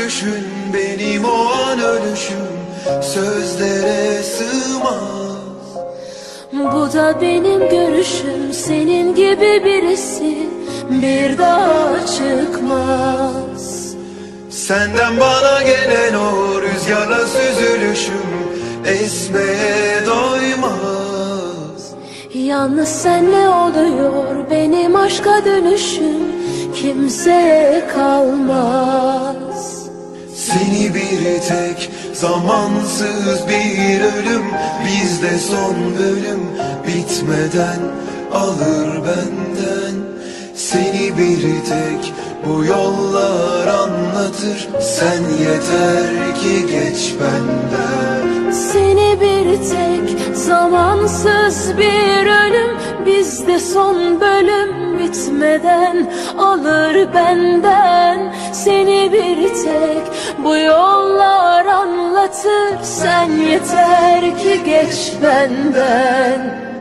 gülüşün benim o an ölüşüm, sözlere sığmaz. Bu da benim görüşüm, senin gibi birisi bir daha çıkmaz. Senden bana gelen o rüzgarla süzülüşüm esmeye doymaz. Yalnız senle oluyor benim aşka dönüşüm, kimseye kalmaz. Seni bir tek zamansız bir ölüm, bizde son bölüm bitmeden alır benden. Seni bir tek bu yollar anlatır, sen yeter ki geç benden. Seni bir tek zamansız bir ölüm, bizde son bölüm bitmeden alır benden. Seni bir tek bu yollar anlatır, sen yeter ki geç benden.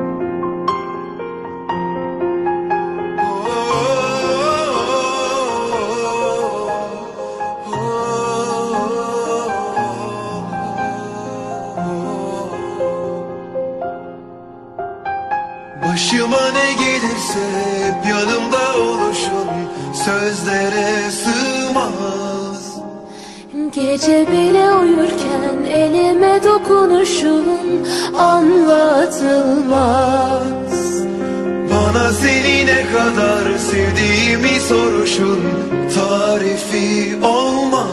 Başıma ne gelirse hep yanımda oluşun, sözlere sığmaz. Gece bile uyurken elime dokunuşun anlatılmaz. Bana seni ne kadar sevdiğimi soruşun, tarifi olmaz.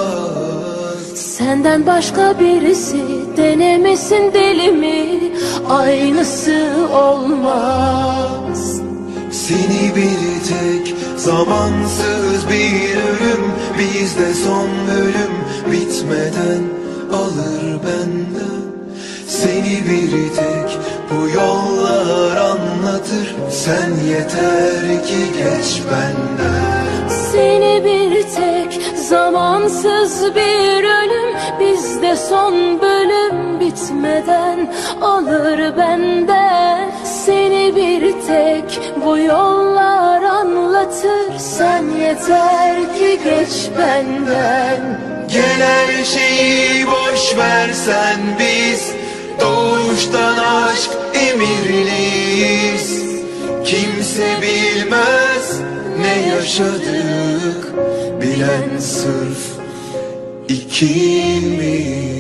Senden başka birisi denemesin deli mi, aynısı olmaz. Seni bir tek zamansız bir ölüm, bizde son bölüm bitmeden alır benden. Seni bir tek bu yollar anlatır, sen yeter ki geç benden. Seni bir tek zamansız bir ölüm, bizde son bölüm bitmeden alır benden. Seni bir tek bu yollar anlatır, sen yeter ki geç benden. Gel her şeyi boş versen, biz doğuştan aşk emirliyiz. Kimse bilmez ne yaşadık, bilen sırf ikimiz.